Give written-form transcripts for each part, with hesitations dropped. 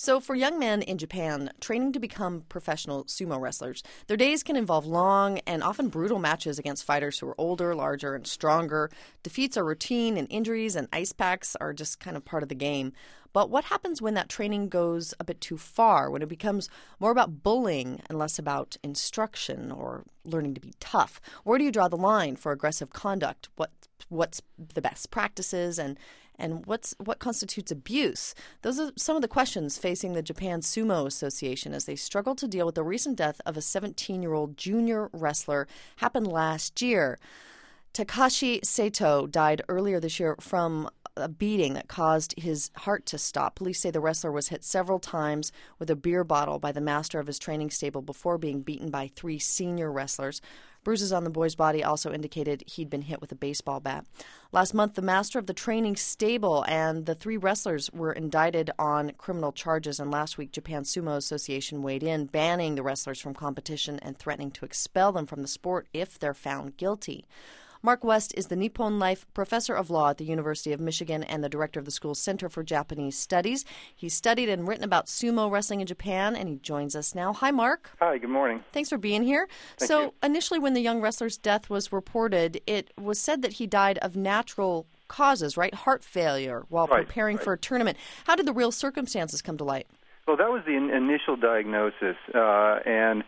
So for young men in Japan, training to become professional sumo wrestlers, their days can involve long and often brutal matches against fighters who are older, larger, and stronger. Defeats are routine, and injuries and ice packs are just kind of part of the game. But what happens when that training goes a bit too far, when it becomes more about bullying and less about instruction or learning to be tough? Where do you draw the line for aggressive conduct? What's the best practices and what constitutes abuse? Those are some of the questions facing the Japan Sumo Association as they struggle to deal with the recent death of a 17-year-old junior wrestler happened last year. Takashi Sato died earlier this year from a beating that caused his heart to stop. Police say the wrestler was hit several times with a beer bottle by the master of his training stable before being beaten by 3 senior wrestlers. Bruises on the boy's body also indicated he'd been hit with a baseball bat. Last month, the master of the training stable and the 3 wrestlers were indicted on criminal charges, and last week, Japan Sumo Association weighed in, banning the wrestlers from competition and threatening to expel them from the sport if they're found guilty. Mark West is the Nippon Life Professor of Law at the University of Michigan and the director of the school's Center for Japanese Studies. He's studied and written about sumo wrestling in Japan, and he joins us now. Hi, Mark. Hi, good morning. Thanks for being here. Thank you. Initially when the young wrestler's death was reported, it was said that he died of natural causes, right? Heart failure while preparing for a tournament. How did the real circumstances come to light? Well, that was the initial diagnosis, and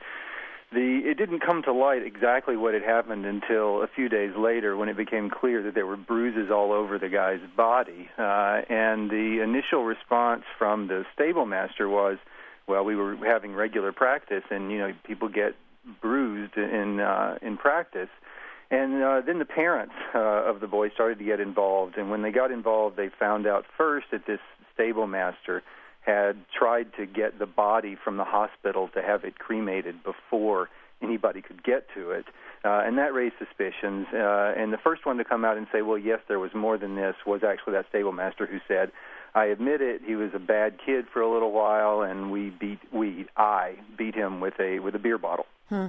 it didn't come to light exactly what had happened until a few days later when it became clear that there were bruises all over the guy's body. And the initial response from the stable master was, well, we were having regular practice, and, people get bruised in practice. And then the parents of the boy started to get involved. And when they got involved, they found out first that this stable master had tried to get the body from the hospital to have it cremated before anybody could get to it. And that raised suspicions. And the first one to come out and say, well, yes, there was more than this, was actually that stable master who said, I admit it, he was a bad kid for a little while, and I beat him with a beer bottle.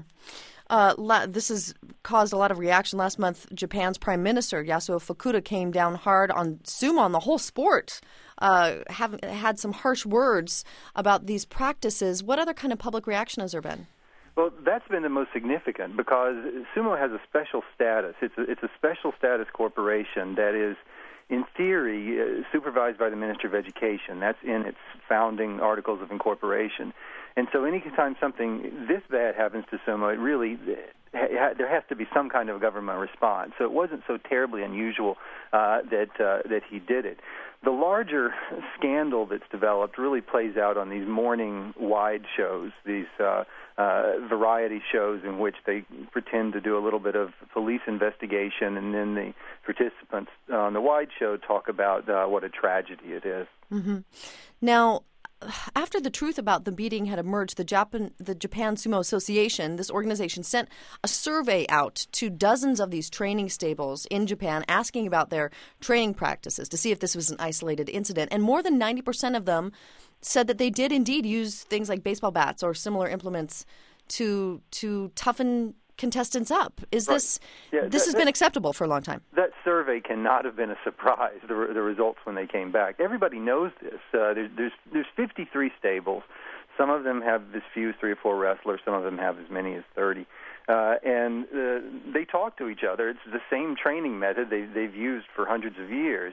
This has caused a lot of reaction. Last month, Japan's Prime Minister, Yasuo Fukuda, came down hard on sumo, on the whole sport, having had some harsh words about these practices. What other kind of public reaction has there been? Well, that's been the most significant because sumo has a special status. It's a special status corporation that is, in theory, supervised by the Ministry of Education. That's in its founding articles of incorporation. And so anytime something this bad happens to sumo, it really there has to be some kind of government response. So it wasn't so terribly unusual that he did it. The larger scandal that's developed really plays out on these morning-wide shows, these variety shows in which they pretend to do a little bit of police investigation, and then the participants on the wide show talk about what a tragedy it is. Mm-hmm. Now, after the truth about the beating had emerged, the Japan Sumo Association, this organization, sent a survey out to dozens of these training stables in Japan asking about their training practices to see if this was an isolated incident. And more than 90% of them said that they did indeed use things like baseball bats or similar implements to toughen contestants up. This has been acceptable for a long time? That survey cannot have been a surprise, the results when they came back. Everybody knows this. There's 53 stables. Some of them have as few as 3 or 4 wrestlers. Some of them have as many as 30. And they talk to each other. It's the same training method they've used for hundreds of years.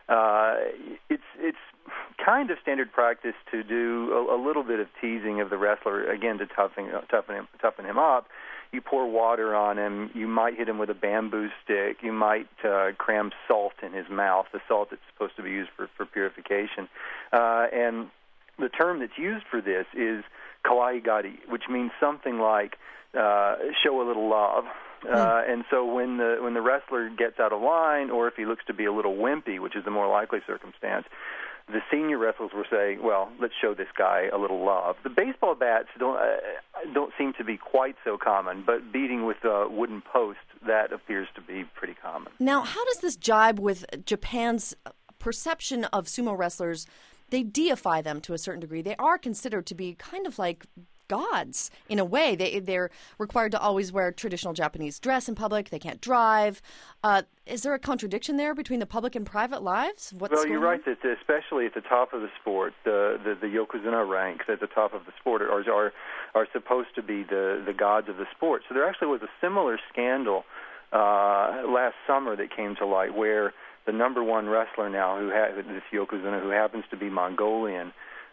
It's kind of standard practice to do a little bit of teasing of the wrestler, again, to toughen him up. You pour water on him. You might hit him with a bamboo stick. You might cram salt in his mouth, the salt that's supposed to be used for purification. And the term that's used for this is kawaiigari, which means something like show a little love. And so when the wrestler gets out of line, or if he looks to be a little wimpy, which is the more likely circumstance, the senior wrestlers were saying, well, let's show this guy a little love. The baseball bats don't seem to be quite so common, but beating with a wooden post, that appears to be pretty common. Now, how does this jibe with Japan's perception of sumo wrestlers? They deify them to a certain degree. They are considered to be kind of like gods in a way. They're required to always wear traditional Japanese dress in public. They can't drive. Is there a contradiction there between the public and private lives? Well, you're right that especially at the top of the sport, the yokozuna ranks at the top of the sport are supposed to be the gods of the sport. So there actually was a similar scandal last summer that came to light where the number one wrestler now, this yokozuna, who happens to be Mongolian,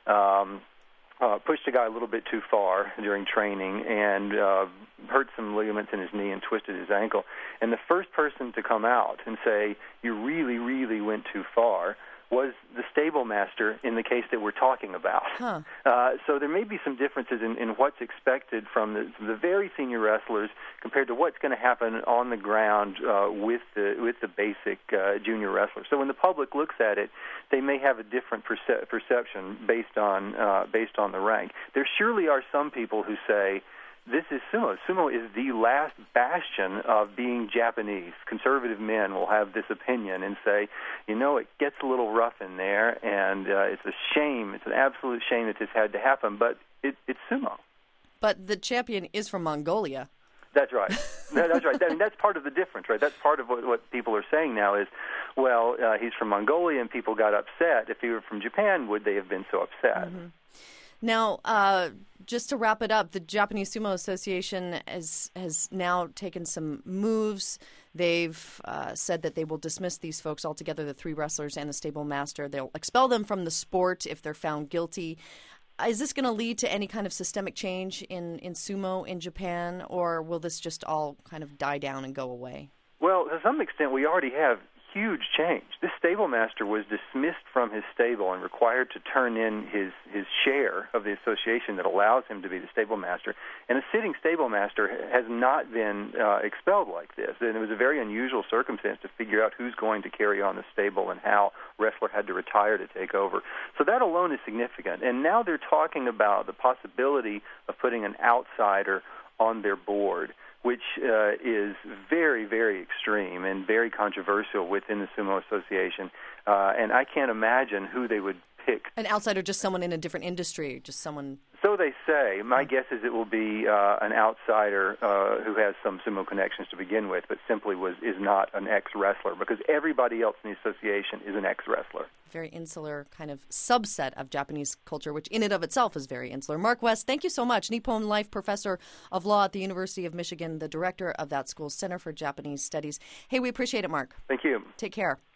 pushed a guy a little bit too far during training and hurt some ligaments in his knee and twisted his ankle. And the first person to come out and say, you really, really went too far, was the stable master in the case that we're talking about. Huh. So there may be some differences in what's expected from the very senior wrestlers compared to what's going to happen on the ground with the basic junior wrestlers. So when the public looks at it, they may have a different perception based on the rank. There surely are some people who say, this is sumo. Sumo is the last bastion of being Japanese. Conservative men will have this opinion and say, it gets a little rough in there, and it's a shame. It's an absolute shame that this had to happen, but it's sumo. But the champion is from Mongolia. That's right. That's right. I mean, that's part of the difference, right? That's part of what people are saying now is, well, he's from Mongolia, and people got upset. If he were from Japan, would they have been so upset? Mm-hmm. Now, just to wrap it up, the Japanese Sumo Association has now taken some moves. They've said that they will dismiss these folks altogether, the 3 wrestlers and the stable master. They'll expel them from the sport if they're found guilty. Is this going to lead to any kind of systemic change in sumo in Japan, or will this just all kind of die down and go away? Well, to some extent, we already have huge change. This stable master was dismissed from his stable and required to turn in his share of the association that allows him to be the stable master. And a sitting stable master has not been expelled like this. And it was a very unusual circumstance to figure out who's going to carry on the stable and how wrestler had to retire to take over. So that alone is significant. And now they're talking about the possibility of putting an outsider on their board, which is very, very extreme and very controversial within the Sumo Association. And I can't imagine who they would pick. An outsider, just someone in a different industry, just someone... So they say. My guess is it will be an outsider who has some sumo connections to begin with, but simply is not an ex-wrestler, because everybody else in the association is an ex-wrestler. Very insular kind of subset of Japanese culture, which in and of itself is very insular. Mark West, thank you so much. Nippon Life Professor of Law at the University of Michigan, the director of that school's Center for Japanese Studies. Hey, we appreciate it, Mark. Thank you. Take care.